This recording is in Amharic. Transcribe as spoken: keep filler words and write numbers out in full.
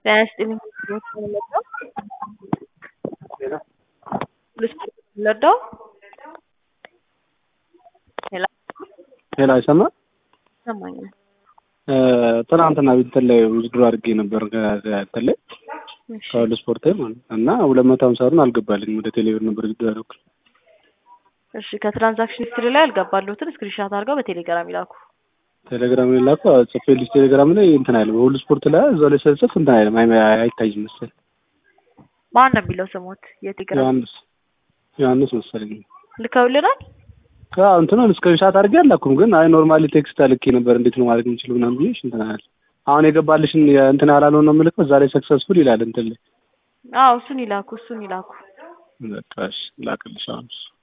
Best in Ledo. Ledo. Hello. ሄላ አይሰማ ሰማኝ ትናንትና እንትን ላይ ውዝድሮ አድርጌ ነበር እንትን ላይ ከሁሉ ስፖርት ማለት እና ሁለት መቶ ሃምሳ ብር አልገባልኝም ወደ ቴሌብር ነበር ውዝድሮ ያደረኩት። እሺ ከትራንዛክሽን ሂስትሪ ላይ አልገባሉትን ስክሪንሾት አድርገው በቴሌግራም ይላኩ። ቴሌግራም ላይ ላኩ። ጽፌልሽ ቴሌግራም ላይ እንትን አይልም ሁሉ ስፖርት ላይ እዛው ላይ ሰልሰፍ እንትን አይልም አይታይም መሰለኝ። ማን ነው የሚለው ስሞት የቴሌግራም ዮሐንስ ዮሐንስ መሰለኝ ልከውልናል። አዎ እንትኑን ስክሪንሾት አድርጌ አላኩም ግን አይ ኖርማሊ ቴክስት አልኬ ነበር እንዴት ነው ማለት የምችለው ምናምን ብዬሽ እንትን አለ። አሁን የገባልሽን እንትን አላለው ነው የምልከው እዛ ላይ ሰክሰስፉል ይላል እንትን ላይ። አዎ እሱን ይላኩ እሱን ይላኩ። በቃ እሺ ላክልሽ አሁን።